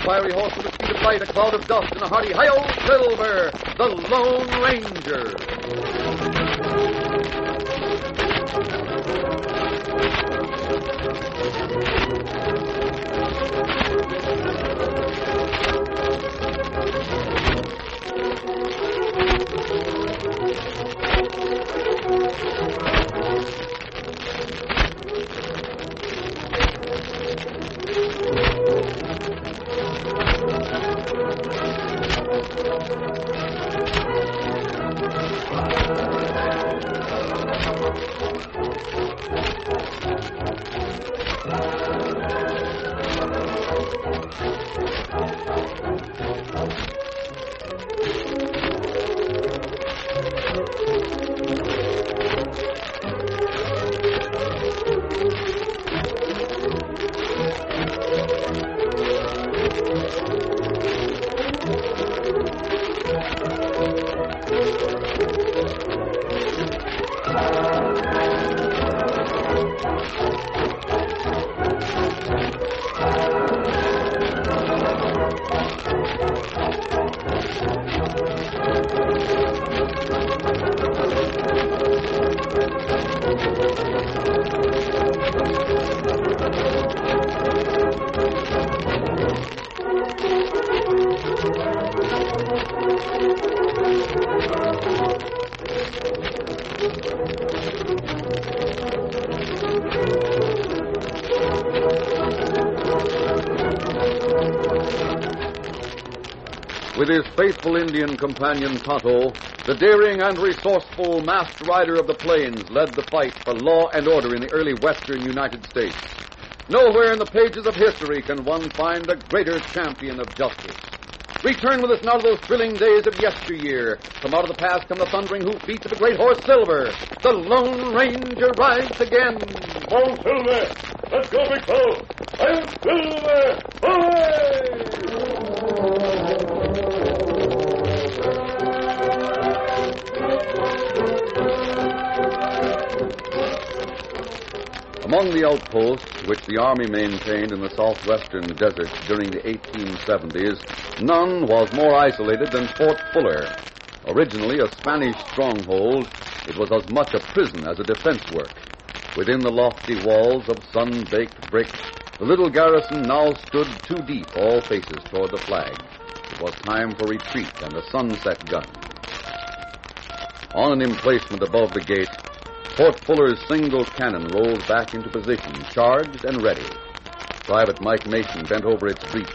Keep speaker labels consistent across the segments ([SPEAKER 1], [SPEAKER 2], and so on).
[SPEAKER 1] fiery horse with a speed of light, a cloud of dust, and a hearty hi-yo Silver, the Lone Ranger. With his faithful Indian companion Tonto, the daring and resourceful masked rider of the plains led the fight for law and order in the early western United States. Nowhere in the pages of history can one find a greater champion of justice. Return with us now to those thrilling days of yesteryear. From out of the past come the thundering hoofbeats of the great horse Silver. The Lone Ranger rides again.
[SPEAKER 2] Come on, Silver! Let's go, big fellow! I'm Silver! Hooray!
[SPEAKER 1] Among the outposts which the Army maintained in the southwestern deserts during the 1870s, none was more isolated than Fort Fuller. Originally a Spanish stronghold, it was as much a prison as a defense work. Within the lofty walls of sun-baked brick, the little garrison now stood too deep, all faces toward the flag. It was time for retreat and a sunset gun. On an emplacement above the gate, Fort Fuller's single cannon rolled back into position, charged and ready. Private Mike Mason bent over its breech.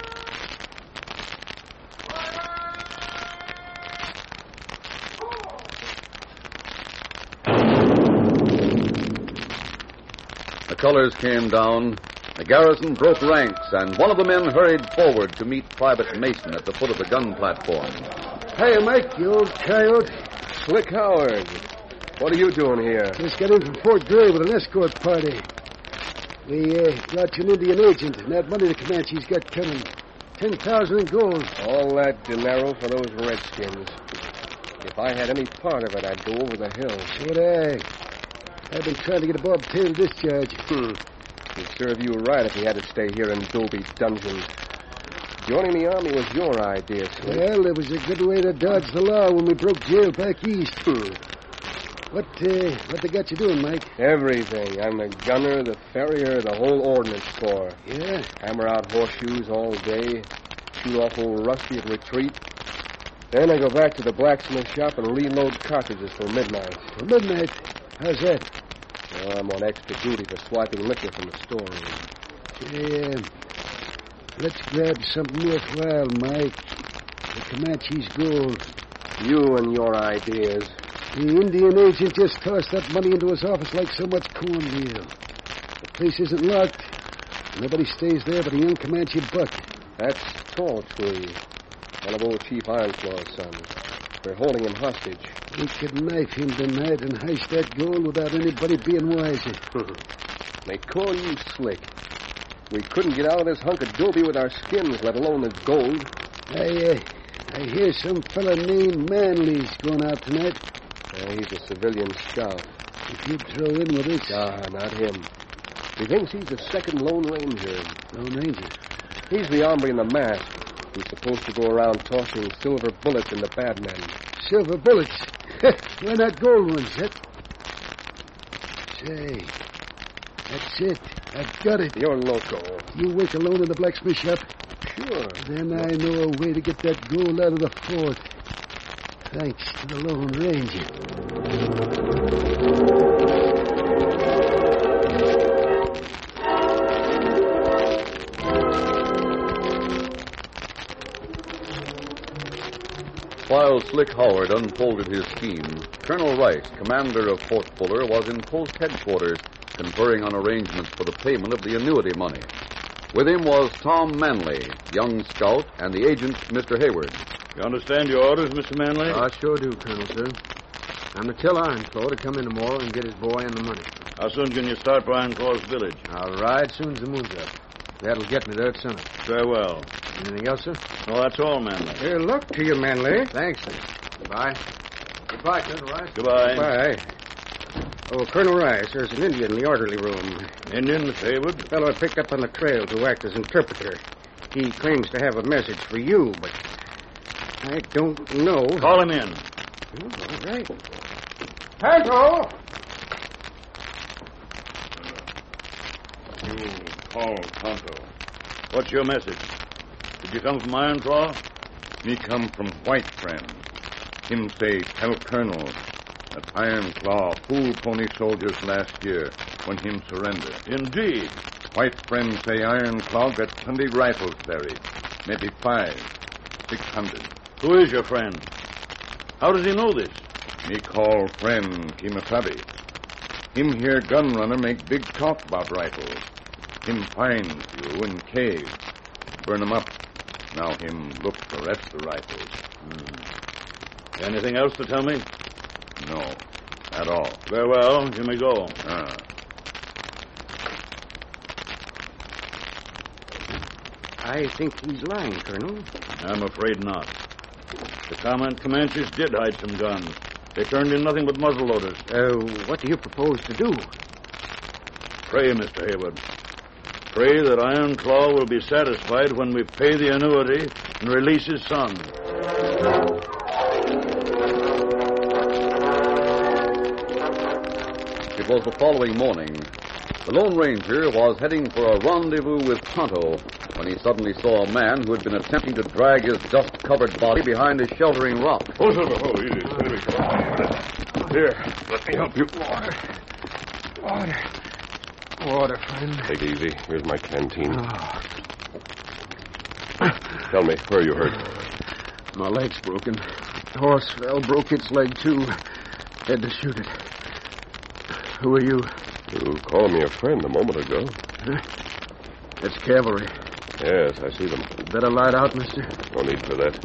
[SPEAKER 1] The colors came down, the garrison broke ranks, and one of the men hurried forward to meet Private Mason at the foot of the gun platform.
[SPEAKER 3] Hey, Mike, you old coyote.
[SPEAKER 4] Slick Howard. What are you doing here?
[SPEAKER 3] Just got in from Fort Gray with an escort party. We got you an Indian agent, and that money the Comanches got coming. 10,000 in gold.
[SPEAKER 4] All that dinero for those redskins. If I had any part of it, I'd go over the hill.
[SPEAKER 3] So would I. I've been trying to get a bobtail discharge.
[SPEAKER 4] It'd serve you right if you had to stay here in Dolby's dungeons. Joining the Army was your idea, Slick.
[SPEAKER 3] Well, it was a good way to dodge the law when we broke jail back east. What they got you doing, Mike?
[SPEAKER 4] Everything. I'm the gunner, the farrier, the whole ordnance corps.
[SPEAKER 3] Yeah?
[SPEAKER 4] Hammer out horseshoes all day, shoot off old Rusty at retreat. Then I go back to the blacksmith shop and reload cartridges till midnight.
[SPEAKER 3] Till midnight? How's that?
[SPEAKER 4] Well, I'm on extra duty for swiping liquor from the storeroom.
[SPEAKER 3] Yeah. Let's grab something worthwhile, Mike. The Comanche's gold.
[SPEAKER 4] You and your ideas.
[SPEAKER 3] The Indian agent just tossed that money into his office like so much cornmeal. The place isn't locked. Nobody stays there but a young Comanche buck.
[SPEAKER 4] That's Tall Tree, one of old Chief Ironclaw's sons. We're holding him hostage.
[SPEAKER 3] We could knife him tonight and heist that gold without anybody being wiser.
[SPEAKER 4] They call you Slick. We couldn't get out of this hunk of doby with our skins, let alone the gold.
[SPEAKER 3] I hear some fella named Manley's going out tonight.
[SPEAKER 4] He's a civilian scout.
[SPEAKER 3] If you'd throw in with us...
[SPEAKER 4] Not him. He thinks he's the second Lone Ranger.
[SPEAKER 3] Lone Ranger?
[SPEAKER 4] He's the hombre in the mask. He's supposed to go around tossing silver bullets into bad men.
[SPEAKER 3] Silver bullets? Why not gold ones, Zep? Say, that's it. I've got it.
[SPEAKER 4] You're loco.
[SPEAKER 3] You work alone in the blacksmith shop?
[SPEAKER 4] Sure.
[SPEAKER 3] Then I know a way to get that gold out of the fort. Thanks to the Lone Ranger.
[SPEAKER 1] While Slick Howard unfolded his scheme, Colonel Rice, commander of Fort Fuller, was in post headquarters conferring on arrangements for the payment of the annuity money. With him was Tom Manley, young scout, and the agent, Mr. Hayward.
[SPEAKER 2] You understand your orders, Mr. Manley?
[SPEAKER 5] I sure do, Colonel, sir. I'm to tell Ironclaw to come in tomorrow and get his boy and the money.
[SPEAKER 2] How soon can you start for Ironclaw's village?
[SPEAKER 5] I'll ride soon as the moon's up. That'll get me there at sunup.
[SPEAKER 2] Very well.
[SPEAKER 5] Anything else, sir?
[SPEAKER 2] Well, that's all, Manley.
[SPEAKER 4] Luck to you, Manley.
[SPEAKER 5] Thanks, sir. Goodbye. Goodbye, Colonel Rice.
[SPEAKER 2] Goodbye.
[SPEAKER 4] Bye. Oh, Colonel Rice, there's an Indian in the orderly room.
[SPEAKER 2] Indian, Mr. Hayward?
[SPEAKER 4] The fellow I picked up on the trail to act as interpreter. He claims to have a message for you, but I don't know.
[SPEAKER 2] Call him in.
[SPEAKER 4] Oh, all right. Panto!
[SPEAKER 2] You call Tonto. What's your message? Did you come from Ironclaw?
[SPEAKER 6] Me come from White Friend. Him say, tell Colonel that Ironclaw fool Pony soldiers last year when him surrender.
[SPEAKER 2] Indeed.
[SPEAKER 6] White Friend say Ironclaw got 20 rifles buried. Maybe 600.
[SPEAKER 2] Who is your friend? How does he know this?
[SPEAKER 6] Me call friend Kimasabi. Him hear gun runner make big talk about rifles. Him finds you in cave. Burn 'em up. Now him look for rest the rifles.
[SPEAKER 2] Anything else to tell me?
[SPEAKER 6] No, at all.
[SPEAKER 2] Very well. You may go.
[SPEAKER 4] I think he's lying, Colonel.
[SPEAKER 2] I'm afraid not. The Comanches did hide some guns. They turned in nothing but muzzleloaders.
[SPEAKER 4] What do you propose to do?
[SPEAKER 2] Pray, Mr. Hayward. Pray that Ironclaw will be satisfied when we pay the annuity and release his son.
[SPEAKER 1] It was the following morning. The Lone Ranger was heading for a rendezvous with Tonto when he suddenly saw a man who had been attempting to drag his dust-covered body behind a sheltering rock.
[SPEAKER 2] Oh, Silver. Oh, easy. Steady. Here, let me help you.
[SPEAKER 5] Water, friend.
[SPEAKER 7] Take it easy. Here's my canteen. Tell me, where are you hurt?
[SPEAKER 5] My leg's broken. The horse fell, broke its leg, too. Had to shoot it. Who are you?
[SPEAKER 7] You called me a friend a moment ago.
[SPEAKER 5] It's cavalry.
[SPEAKER 7] Yes, I see them.
[SPEAKER 5] Better light out, mister.
[SPEAKER 7] No need for that.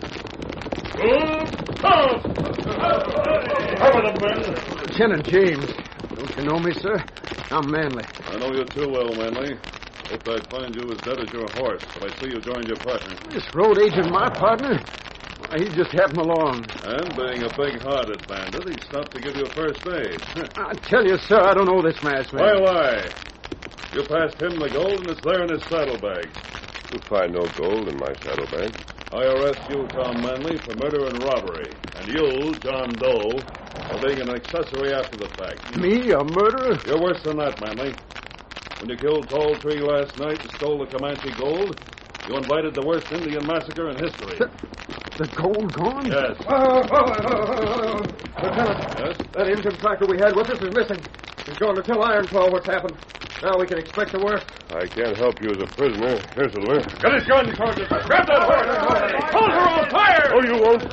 [SPEAKER 5] Lieutenant James. Don't you know me, sir? I'm Manley.
[SPEAKER 2] I know you too well, Manley. Hoped I'd find you as dead as your horse, but I see you joined your partner.
[SPEAKER 5] This road agent, my partner? Why, he just happened along.
[SPEAKER 2] And being a big-hearted bandit, he stopped to give you first aid.
[SPEAKER 5] I tell you, sir, I don't know this masked man.
[SPEAKER 2] Why? You passed him the gold, and it's there in his saddlebag.
[SPEAKER 7] You'll find no gold in my saddlebag.
[SPEAKER 2] I arrest you, Tom Manley, for murder and robbery. And you, John Doe, for being an accessory after the fact.
[SPEAKER 5] Me, a murderer?
[SPEAKER 2] You're worse than that, Manley. When you killed Tall Tree last night and stole the Comanche gold, you invited the worst Indian massacre in history.
[SPEAKER 5] The gold gone?
[SPEAKER 2] Yes.
[SPEAKER 4] Lieutenant.
[SPEAKER 2] Yes?
[SPEAKER 4] That Indian tracker we had with us is missing. He's going to tell Ironclaw what's happened. Now we can expect the worst.
[SPEAKER 7] I can't help you as a prisoner. Here's a list.
[SPEAKER 2] Get his gun, Sergeant. Grab that horse. Hold her on fire.
[SPEAKER 7] Oh, you won't.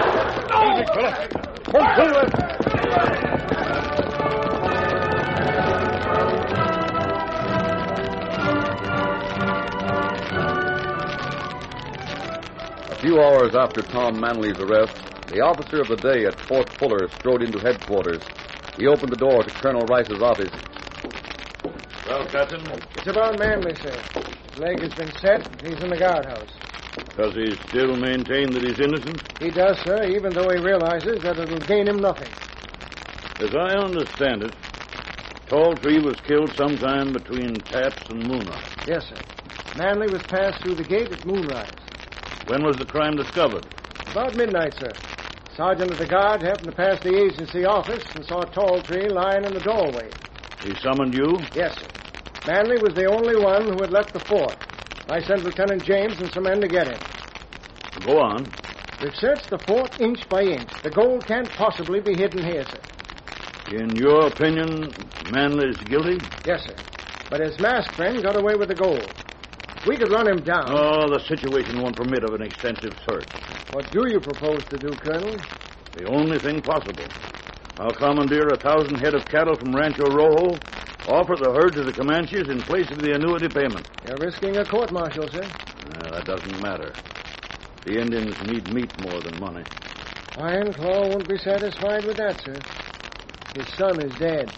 [SPEAKER 1] A few hours after Tom Manley's arrest, the officer of the day at Fort Fuller strode into headquarters. He opened the door to Colonel Rice's office.
[SPEAKER 2] Well, Captain,
[SPEAKER 4] It's about Manley, sir. His leg has been set. He's in the guardhouse.
[SPEAKER 2] does he still maintain that he's innocent?
[SPEAKER 4] He does, sir, even though he realizes that it'll gain him nothing.
[SPEAKER 2] As I understand it, Tall Tree was killed sometime between Taps and Muna.
[SPEAKER 4] Yes, sir.
[SPEAKER 8] Manley was passed through the gate at moonrise.
[SPEAKER 2] When was the crime discovered?
[SPEAKER 8] About midnight, sir. Sergeant of the guard happened to pass the agency office and saw Talltree lying in the doorway.
[SPEAKER 2] He summoned you?
[SPEAKER 8] Yes, sir. Manley was the only one who had left the fort. I sent Lieutenant James and some men to get him.
[SPEAKER 2] Go on.
[SPEAKER 8] We've searched the fort inch by inch. The gold can't possibly be hidden here, sir.
[SPEAKER 2] In your opinion, Manley's guilty?
[SPEAKER 8] Yes, sir. But his masked friend got away with the gold. We could run him down.
[SPEAKER 2] Oh, the situation won't permit of an extensive search.
[SPEAKER 8] What do you propose to do, Colonel?
[SPEAKER 2] The only thing possible. I'll commandeer 1,000 head of cattle from Rancho Rojo, offer the herd to the Comanches in place of the annuity payment.
[SPEAKER 8] You're risking a court-martial, sir.
[SPEAKER 2] That doesn't matter. The Indians need meat more than money.
[SPEAKER 8] Iron Claw won't be satisfied with that, sir. His son is dead.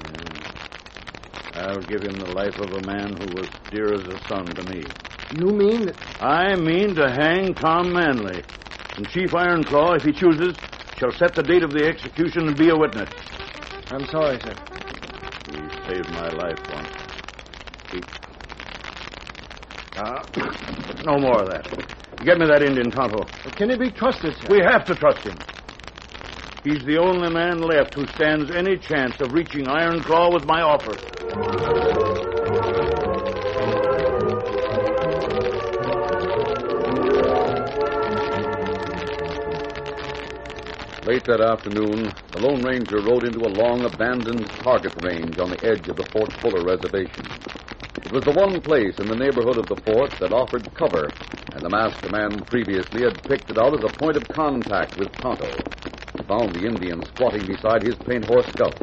[SPEAKER 2] I'll give him the life of a man who was dear as a son to me.
[SPEAKER 8] You mean that...
[SPEAKER 2] I mean to hang Tom Manley. And Chief Ironclaw, if he chooses, shall set the date of the execution and be a witness.
[SPEAKER 8] I'm sorry, sir.
[SPEAKER 2] He saved my life once. No more of that. Get me that Indian, Tonto.
[SPEAKER 8] But can he be trusted, sir?
[SPEAKER 2] We have to trust him. He's the only man left who stands any chance of reaching Ironclaw with my offer.
[SPEAKER 1] Late that afternoon, the Lone Ranger rode into a long abandoned target range on the edge of the Fort Fuller reservation. It was the one place in the neighborhood of the fort that offered cover, and the masked man previously had picked it out as a point of contact with Tonto. He found the Indian squatting beside his paint horse Scout.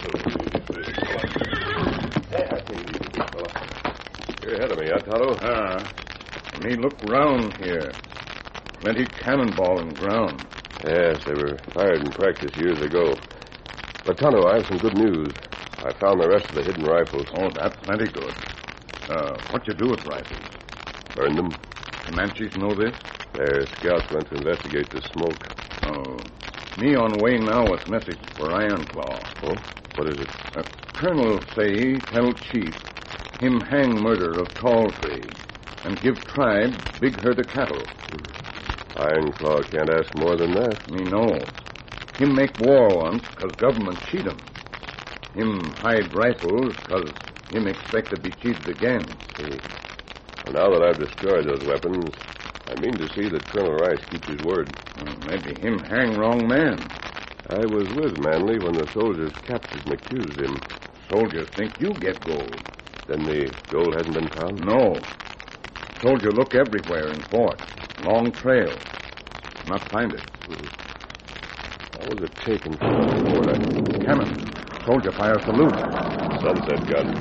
[SPEAKER 7] You're ahead of me, Tonto.
[SPEAKER 6] And he looked round here. Plenty cannonball and ground.
[SPEAKER 7] Yes, they were fired in practice years ago. But, Tonto, I have some good news. I found the rest of the hidden rifles.
[SPEAKER 6] Oh, that's plenty good. What you do with rifles?
[SPEAKER 7] Burned them.
[SPEAKER 6] Comanches know this?
[SPEAKER 7] Their scouts went to investigate the smoke.
[SPEAKER 6] Oh. Me on way now with message for Ironclaw.
[SPEAKER 7] Oh? What is it?
[SPEAKER 6] Colonel say tell Chief him hang murder of Talltree and give tribe big herd of cattle.
[SPEAKER 7] Ironclaw can't ask more than that.
[SPEAKER 6] Me know. Him make war once 'cause government cheat him. Him hide rifles 'cause him expect to be cheated again.
[SPEAKER 7] See. Well, now that I've destroyed those weapons, I mean to see that Colonel Rice keeps his word.
[SPEAKER 6] Maybe him hang wrong man.
[SPEAKER 7] I was with Manley when the soldiers captured and accused him.
[SPEAKER 6] Soldiers think you get gold.
[SPEAKER 7] Then the gold hasn't been found?
[SPEAKER 6] No. Soldier look everywhere in fort. Long trail. Not find it.
[SPEAKER 7] How was it taken from the fort?
[SPEAKER 6] Cannon. Soldier fire salute.
[SPEAKER 7] Sunset gun.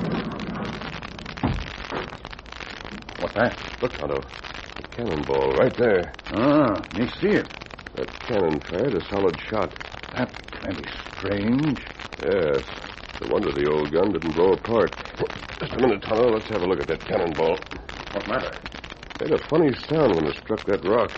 [SPEAKER 6] What's that?
[SPEAKER 7] Look, Tonto. A cannonball right there.
[SPEAKER 6] Me see it.
[SPEAKER 7] That cannon fired a solid shot.
[SPEAKER 6] That's plenty strange.
[SPEAKER 7] Yes. No wonder the old gun didn't blow apart. Just a minute, Tonto. Let's have a look at that cannonball.
[SPEAKER 6] What matter?
[SPEAKER 7] It made a funny sound when it struck that rock.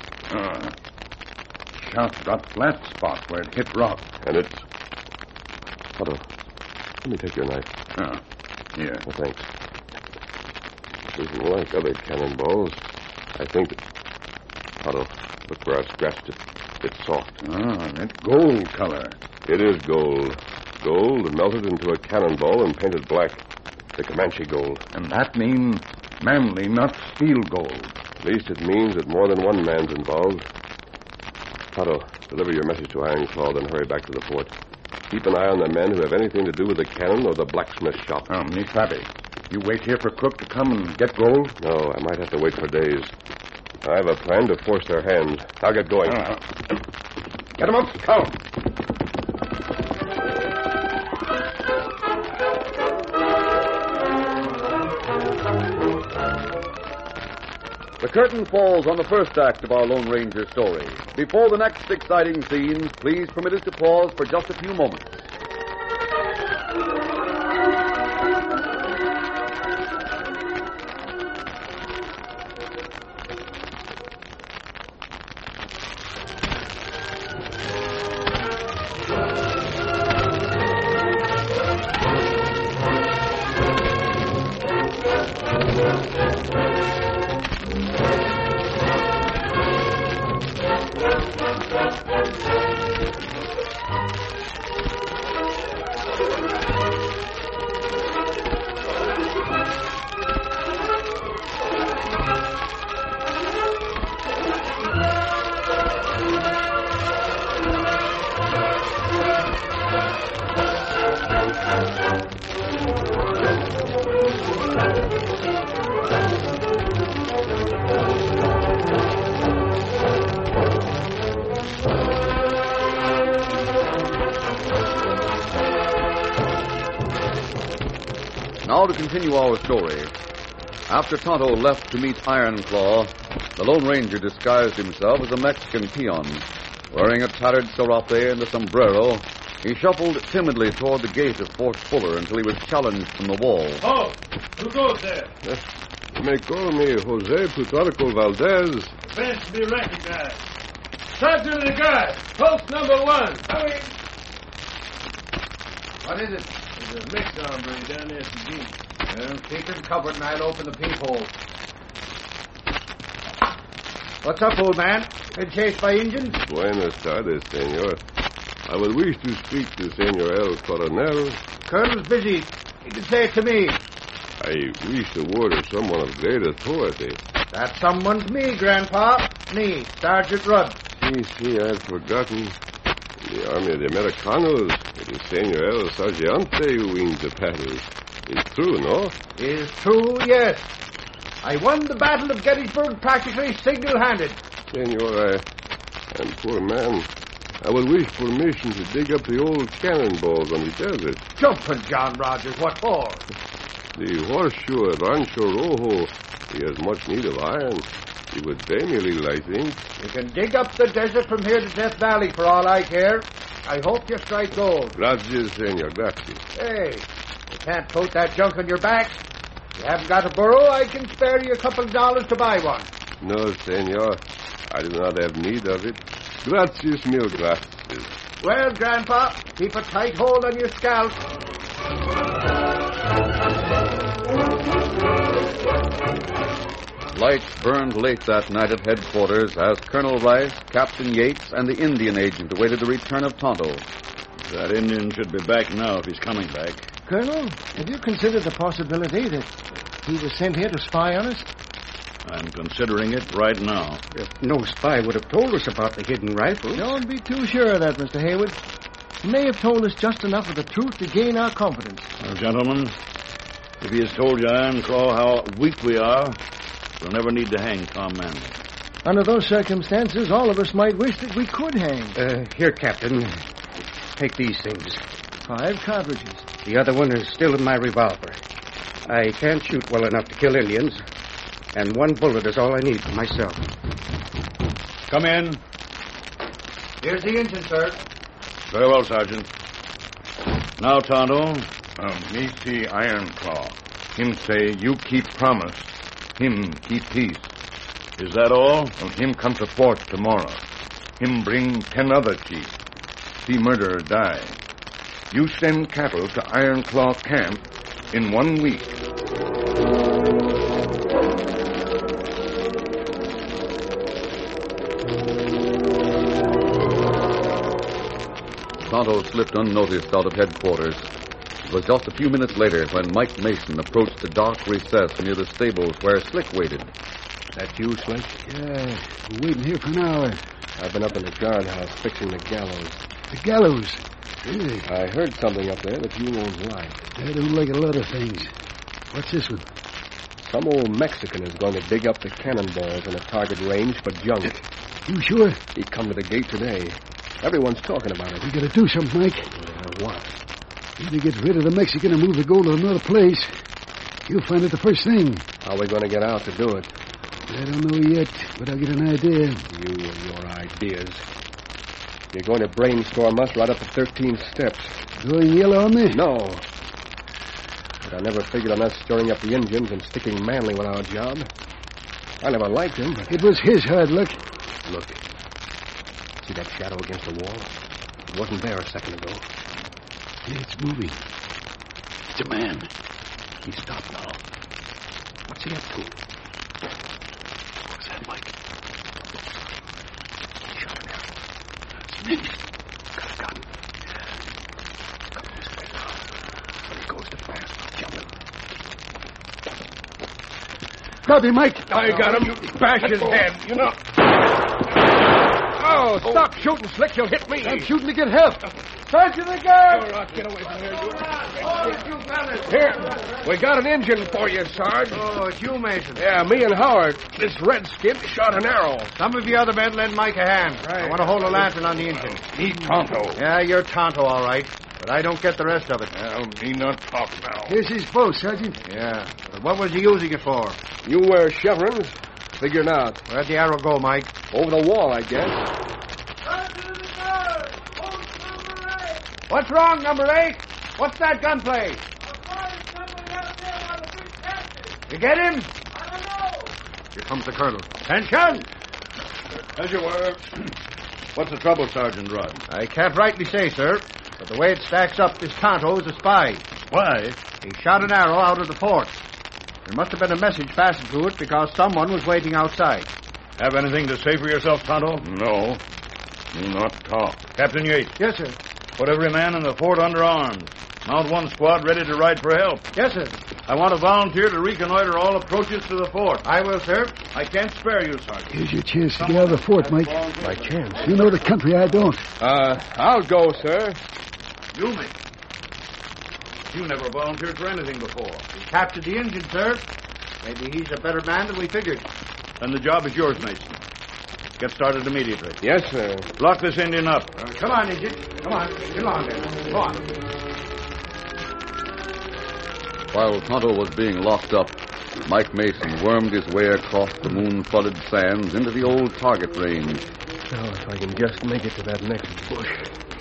[SPEAKER 6] Shot got flat spot where it hit rock.
[SPEAKER 7] And it's... Tonto, let me take your knife.
[SPEAKER 6] Here.
[SPEAKER 7] Oh, thanks. This isn't like other cannonballs. I think... Tonto, look where I scratched it. It's soft.
[SPEAKER 6] It's gold color.
[SPEAKER 7] It is gold. Gold melted into a cannonball and painted black. The Comanche gold.
[SPEAKER 6] And that means Manley not steal gold.
[SPEAKER 7] At least it means that more than one man's involved. Tonto, deliver your message to Ironclaw, then hurry back to the fort. Keep an eye on the men who have anything to do with the cannon or the blacksmith shop.
[SPEAKER 6] Me savvy. You wait here for Crook to come and get gold?
[SPEAKER 7] No, I might have to wait for days. I have a plan to force their hands. I'll get going.
[SPEAKER 6] Get 'em up, Scout.
[SPEAKER 1] The curtain falls on the first act of our Lone Ranger story. Before the next exciting scenes, please permit us to pause for just a few moments. Now to continue our story. After Tonto left to meet Iron Claw, the Lone Ranger disguised himself as a Mexican peon. Wearing a tattered serape and a sombrero, he shuffled timidly toward the gate of Fort Fuller until he was challenged from the wall.
[SPEAKER 2] Oh, who goes there?
[SPEAKER 7] You may call me Jose Plutarco Valdez.
[SPEAKER 2] Bench to be recognized. Sergeant of the guard, post number 1. Hurry.
[SPEAKER 8] What is it?
[SPEAKER 2] There's a mixed hombre down there at the gate.
[SPEAKER 8] Well, keep him covered and I'll open the peephole. What's up, old man? Been chased by Indians?
[SPEAKER 7] Buenas tardes, senor. I would wish to speak to Senor El Coronel.
[SPEAKER 8] Colonel's busy. He can say it to me.
[SPEAKER 7] I wish the word of someone of great authority.
[SPEAKER 8] That someone's me, Grandpa. Me, Sergeant Rudd.
[SPEAKER 7] See, I had forgotten. In the army of the Americanos, it is Senor El Sargente who wins the battles. It's true, no?
[SPEAKER 8] Is true, yes. I won the Battle of Gettysburg practically single-handed.
[SPEAKER 7] Senor, I am poor man. I would wish permission to dig up the old cannonballs on the desert.
[SPEAKER 8] Jumping, John Rogers, what for?
[SPEAKER 7] The horseshoe at Rancho Rojo, he has much need of iron. He would pay me a little, I think.
[SPEAKER 8] You can dig up the desert from here to Death Valley for all I care. I hope you strike gold.
[SPEAKER 7] Gracias, senor, gracias.
[SPEAKER 8] Hey, you can't tote that junk on your back. If you haven't got a burro, I can spare you a couple of dollars to buy one.
[SPEAKER 7] No, senor, I do not have need of it. Gracias, mil gracias.
[SPEAKER 8] Well, Grandpa, keep a tight hold on your scalp.
[SPEAKER 1] Lights burned late that night at headquarters as Colonel Rice, Captain Yates, and the Indian agent awaited the return of Tonto.
[SPEAKER 2] That Indian should be back now if he's coming back.
[SPEAKER 8] Colonel, have you considered the possibility that he was sent here to spy on us?
[SPEAKER 2] I'm considering it right now.
[SPEAKER 5] No spy would have told us about the hidden rifle.
[SPEAKER 8] Don't be too sure of that, Mr. Haywood. He may have told us just enough of the truth to gain our confidence.
[SPEAKER 2] Well, gentlemen, if he has told you, Iron Claw, how weak we are, we'll never need to hang Tom Manley.
[SPEAKER 8] Under those circumstances, all of us might wish that we could hang.
[SPEAKER 5] Here, Captain. Take these things.
[SPEAKER 8] 5 cartridges.
[SPEAKER 5] The other one is still in my revolver. I can't shoot well enough to kill Indians, and 1 bullet is all I need for myself.
[SPEAKER 2] Come in.
[SPEAKER 8] Here's the engine, sir.
[SPEAKER 2] Very well, Sergeant. Now, Tonto.
[SPEAKER 6] Me see Iron Claw. Him say, you keep promise. Him keep peace.
[SPEAKER 2] Is that all?
[SPEAKER 6] Him come to fort tomorrow. Him bring 10 other chiefs. See murderer die. You send cattle to Iron Claw camp in 1 week.
[SPEAKER 1] Tonto slipped unnoticed out of headquarters. It was just a few minutes later when Mike Mason approached the dark recess near the stables where Slick waited.
[SPEAKER 4] That you, Slick?
[SPEAKER 3] Yeah, we're waiting here for an hour.
[SPEAKER 4] I've been up in the guardhouse fixing the gallows.
[SPEAKER 3] The gallows. Really?
[SPEAKER 4] I heard something up there that you won't like.
[SPEAKER 3] I don't like a lot of things. What's this one?
[SPEAKER 4] Some old Mexican is going to dig up the cannonballs in a target range for junk.
[SPEAKER 3] You sure?
[SPEAKER 4] He come to the gate today. Everyone's talking about it.
[SPEAKER 3] We gotta do something, Mike.
[SPEAKER 4] What?
[SPEAKER 3] Either get rid of the Mexican or move the gold to another place. You'll find it the first thing.
[SPEAKER 4] How are we going to get out to do it?
[SPEAKER 3] I don't know yet, but I'll get an idea.
[SPEAKER 4] You and your ideas. You're going to brainstorm us right up the 13 steps.
[SPEAKER 3] Going yellow on me?
[SPEAKER 4] No. But I never figured on us stirring up the Indians and sticking Manley with our job. I never liked him, but...
[SPEAKER 3] It was his hard luck.
[SPEAKER 4] Look. See that shadow against the wall? It wasn't there a second ago.
[SPEAKER 3] Yeah, it's moving. It's a man.
[SPEAKER 4] He stopped now.
[SPEAKER 5] What's he up to? What's that, Mike? He shot an arrow. Sneak. Got a gun. Come on, straight now. When he goes to fire, jump him.
[SPEAKER 3] Grab him, Mike.
[SPEAKER 9] I got him. Bash his head, you know. Oh, stop shooting, Slick. You'll hit me.
[SPEAKER 3] I'm shooting to get help.
[SPEAKER 8] Sergeant the guard!
[SPEAKER 9] Get away from here, Here, we got an engine for you, Sarge.
[SPEAKER 8] Oh, it's you, Mason.
[SPEAKER 9] Yeah, me and Howard. This redskin shot an arrow.
[SPEAKER 8] Some of you other men lend Mike a hand. Right. I want to hold a lantern on the engine.
[SPEAKER 9] Me Tonto.
[SPEAKER 8] Yeah, you're Tonto, all right. But I don't get the rest of it.
[SPEAKER 9] Well, me not talk now.
[SPEAKER 3] Here's his bow, Sergeant.
[SPEAKER 8] Yeah. But what was he using it for?
[SPEAKER 9] You wear chevrons. Figuring out.
[SPEAKER 8] Where'd the arrow go, Mike?
[SPEAKER 9] Over the wall, I guess.
[SPEAKER 8] What's wrong, number 8? What's that gunplay? You get him? I don't know.
[SPEAKER 5] Here comes the colonel.
[SPEAKER 8] Attention!
[SPEAKER 2] As you were. What's the trouble, Sergeant Rudd?
[SPEAKER 8] I can't rightly say, sir, but the way it stacks up, this Tonto is a spy.
[SPEAKER 2] Why?
[SPEAKER 8] He shot an arrow out of the fort. There must have been a message fastened to it because someone was waiting outside.
[SPEAKER 2] Have anything to say for yourself, Tonto?
[SPEAKER 6] No. Do not talk.
[SPEAKER 2] Captain Yates,
[SPEAKER 8] Yes, sir.
[SPEAKER 2] put every man in the fort under arms. Mount one squad ready to ride for help.
[SPEAKER 8] Yes, sir.
[SPEAKER 2] I want to volunteer to reconnoiter all approaches to the fort.
[SPEAKER 8] I will, sir.
[SPEAKER 2] I can't spare you, Sergeant.
[SPEAKER 3] Here's your chance to get out of the fort, Mike.
[SPEAKER 9] My chance.
[SPEAKER 3] You know the country, I don't.
[SPEAKER 9] I'll go, sir.
[SPEAKER 2] You, mate. You never volunteered for anything before.
[SPEAKER 8] He captured the engine, sir. Maybe he's a better man than we figured.
[SPEAKER 2] Then the job is yours, Mason. Get started immediately.
[SPEAKER 9] Yes, sir.
[SPEAKER 2] Lock this Indian up.
[SPEAKER 8] Come on, Engine. Come on. Get along there. Go on.
[SPEAKER 1] While Tonto was being locked up, Mike Mason wormed his way across the moon-flooded sands into the old target range.
[SPEAKER 4] Now, if I can just make it to that next bush.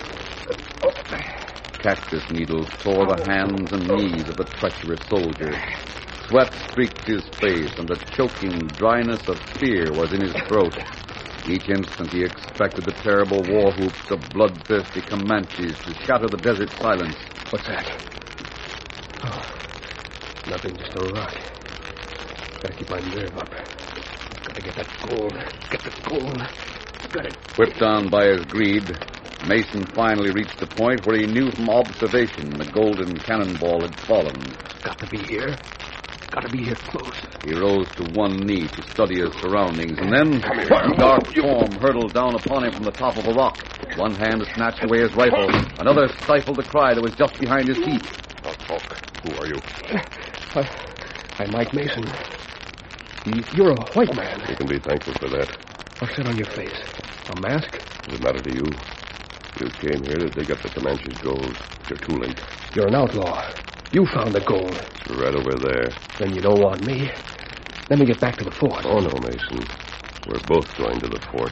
[SPEAKER 1] Cactus needles tore the hands and knees of the treacherous soldier. Sweat streaked his face, and the choking dryness of fear was in his throat. Each instant he expected the terrible war whoops of bloodthirsty Comanches to shatter the desert silence.
[SPEAKER 4] What's that? Oh, nothing, just a rock. Gotta keep my nerve up. Gotta get that gold. Get the gold. Got it.
[SPEAKER 1] Whipped on by his greed, Mason finally reached a point where he knew from observation the golden cannonball had fallen.
[SPEAKER 4] Got to be here. Gotta be here close.
[SPEAKER 1] He rose to one knee to study his surroundings, and then a dark form hurtled down upon him from the top of a rock. One hand snatched away his rifle. Another stifled the cry that was just behind his teeth.
[SPEAKER 7] Don't talk. Who are you?
[SPEAKER 4] I'm Mike Mason. You're a white man.
[SPEAKER 7] You can be thankful for that.
[SPEAKER 4] What's that on your face? A mask?
[SPEAKER 7] Does it matter to you? You came here to dig up the Comanche's gold. You're too late.
[SPEAKER 4] You're an outlaw. You found the gold.
[SPEAKER 7] It's right over there.
[SPEAKER 4] Then you don't want me. Let me get back to the fort.
[SPEAKER 7] Oh, no, Mason. We're both going to the fort.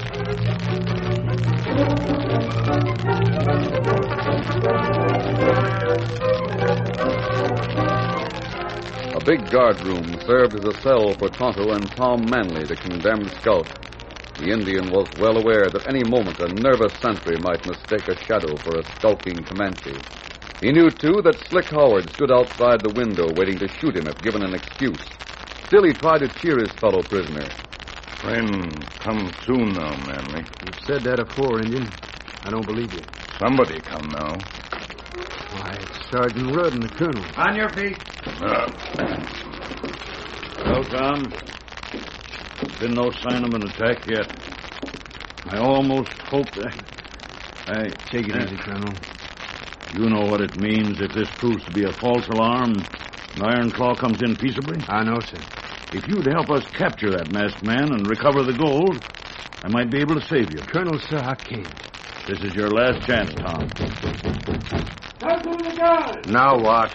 [SPEAKER 1] A big guard room served as a cell for Tonto and Tom Manley, the condemned scout. The Indian was well aware that any moment a nervous sentry might mistake a shadow for a skulking Comanche. He knew, too, that Slick Howard stood outside the window waiting to shoot him if given an excuse. Still, he tried to cheer his fellow prisoner.
[SPEAKER 6] Friend, come soon now, Manley.
[SPEAKER 5] You've said that afore, Indian. I don't believe you.
[SPEAKER 6] Somebody come now.
[SPEAKER 5] Why, it's Sergeant Rudd and the colonel.
[SPEAKER 8] On your feet.
[SPEAKER 2] Well, Tom, been no sign of an attack yet. I almost hoped that...
[SPEAKER 5] Take it easy, Colonel.
[SPEAKER 2] You know what it means if this proves to be a false alarm and Iron Claw comes in peaceably?
[SPEAKER 5] I know, sir.
[SPEAKER 2] If you'd help us capture that masked man and recover the gold, I might be able to save you.
[SPEAKER 5] Colonel, sir, I can't.
[SPEAKER 2] This is your last chance, Tom.
[SPEAKER 5] Now what?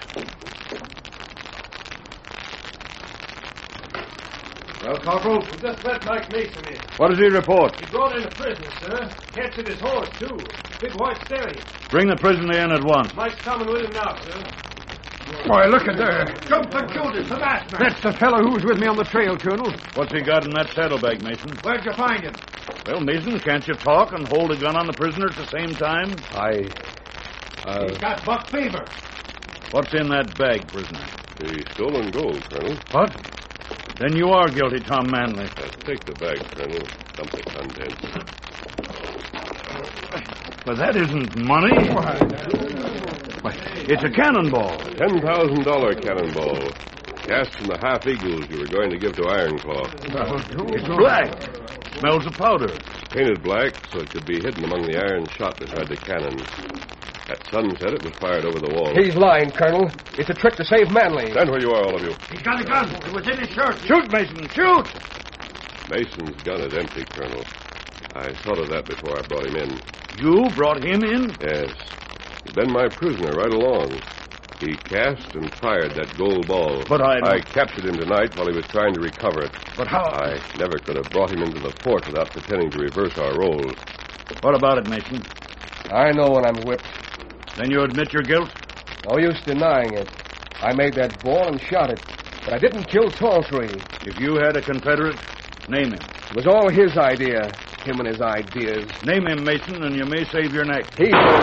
[SPEAKER 8] Well, Corporal, we just met Mike Mason in.
[SPEAKER 2] What does he report?
[SPEAKER 8] He brought in a prisoner, sir. Captured his horse, too. Big white stallion.
[SPEAKER 2] Bring the prisoner in at once.
[SPEAKER 8] Mike's coming with him now, sir.
[SPEAKER 5] Boy, look at there.
[SPEAKER 8] Jumped and killed him, the masked man.
[SPEAKER 5] That's the fellow who was with me on the trail, Colonel.
[SPEAKER 2] What's he got in that saddlebag, Mason?
[SPEAKER 8] Where'd you find him?
[SPEAKER 2] Well, Mason, can't you talk and hold a gun on the prisoner at the same time?
[SPEAKER 8] He's got buck fever.
[SPEAKER 2] What's in that bag, prisoner?
[SPEAKER 7] The stolen gold, Colonel.
[SPEAKER 2] What? Then you are guilty, Tom Manley.
[SPEAKER 7] Take the bag, Colonel. Dump the contents.
[SPEAKER 2] But that isn't money. It's a cannonball.
[SPEAKER 7] $10,000 cannonball. Cast from the half-eagles you were going to give to Ironclaw.
[SPEAKER 2] It's black. Smells of powder.
[SPEAKER 7] Painted black so it could be hidden among the iron shot beside the cannon. At sunset, it was fired over the wall.
[SPEAKER 9] He's lying, Colonel. It's a trick to save Manley.
[SPEAKER 7] Stand where you are, all of you.
[SPEAKER 2] He's got a gun. It was in his shirt. Shoot, Mason, shoot!
[SPEAKER 7] Mason's gun is empty, Colonel. I thought of that before I brought him in.
[SPEAKER 2] You brought him in?
[SPEAKER 7] Yes. He's been my prisoner right along. He cast and fired that gold ball.
[SPEAKER 2] But
[SPEAKER 7] I captured him tonight while he was trying to recover it.
[SPEAKER 2] But how?
[SPEAKER 7] I never could have brought him into the fort without pretending to reverse our roles.
[SPEAKER 2] What about it, Mason?
[SPEAKER 9] I know when I'm whipped.
[SPEAKER 2] Then you admit your guilt?
[SPEAKER 9] No use denying it. I made that ball and shot it. But I didn't kill Talltree.
[SPEAKER 2] If you had a Confederate, name him.
[SPEAKER 9] It was all his idea. Him and his ideas.
[SPEAKER 2] Name him, Mason, and you may save your neck.
[SPEAKER 9] He's the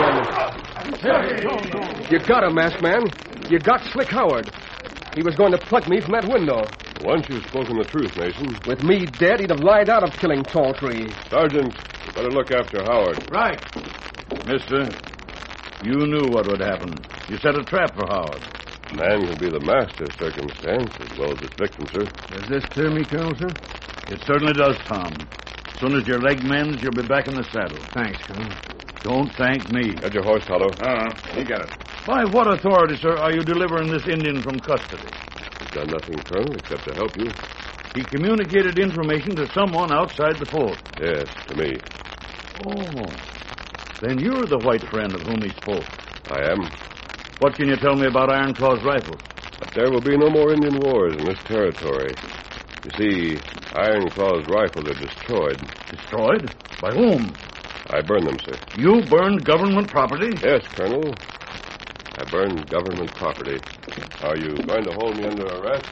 [SPEAKER 9] one. You got him, masked man. You got Slick Howard. He was going to pluck me from that window.
[SPEAKER 7] Once you've spoken the truth, Mason.
[SPEAKER 9] With me dead, he'd have lied out of killing Talltree.
[SPEAKER 7] Sergeant, you better look after Howard.
[SPEAKER 2] Right. Mister, you knew what would happen. You set a trap for Howard.
[SPEAKER 7] Man can be the master of circumstance as well as its victim, sir.
[SPEAKER 3] Does this clear me, Colonel, sir?
[SPEAKER 2] It certainly does, Tom. As soon as your leg mends, you'll be back in the saddle.
[SPEAKER 3] Thanks, Colonel.
[SPEAKER 2] Don't thank me.
[SPEAKER 7] Got your horse, Tonto?
[SPEAKER 6] He got it.
[SPEAKER 2] By what authority, sir, are you delivering this Indian from custody?
[SPEAKER 7] He's done nothing, Colonel, except to help you.
[SPEAKER 2] He communicated information to someone outside the fort.
[SPEAKER 7] Yes, to me.
[SPEAKER 2] Oh. Then you're the white friend of whom he spoke.
[SPEAKER 7] I am.
[SPEAKER 2] What can you tell me about Ironclaw's rifles?
[SPEAKER 7] But there will be no more Indian wars in this territory. You see, Ironclaw's rifles are destroyed.
[SPEAKER 2] Destroyed? By whom?
[SPEAKER 7] I burned them, sir.
[SPEAKER 2] You burned government property?
[SPEAKER 7] Yes, Colonel. I burned government property. Are you going to hold me under arrest?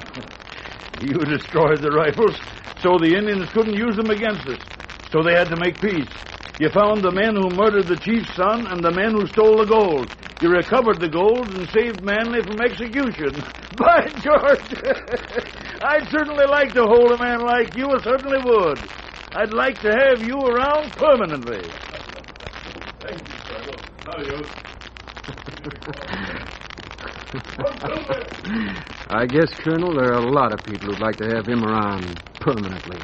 [SPEAKER 2] You destroyed the rifles, so the Indians couldn't use them against us. So they had to make peace. You found the men who murdered the chief's son and the men who stole the gold. You recovered the gold and saved Manley from execution. By George! I'd certainly like to hold a man like you. I certainly would. I'd like to have you around permanently.
[SPEAKER 7] Thank you, Colonel. Adios.
[SPEAKER 3] I guess, Colonel, there are a lot of people who'd like to have him around permanently.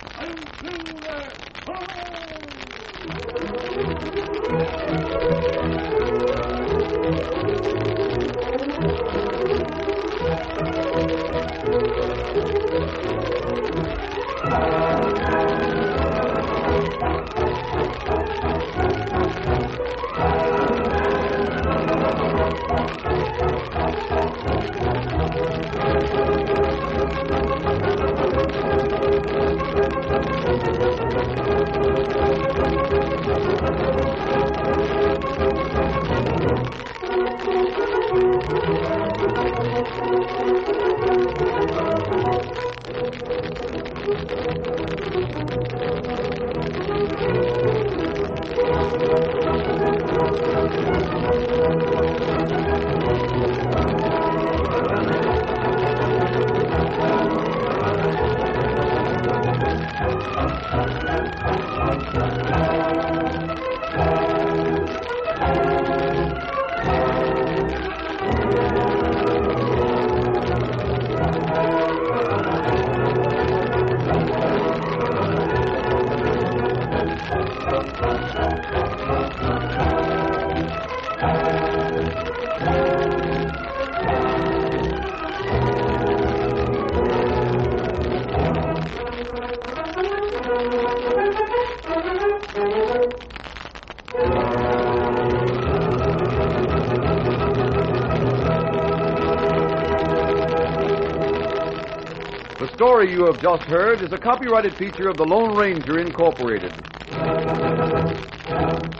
[SPEAKER 1] The story you have just heard is a copyrighted feature of the Lone Ranger, Incorporated.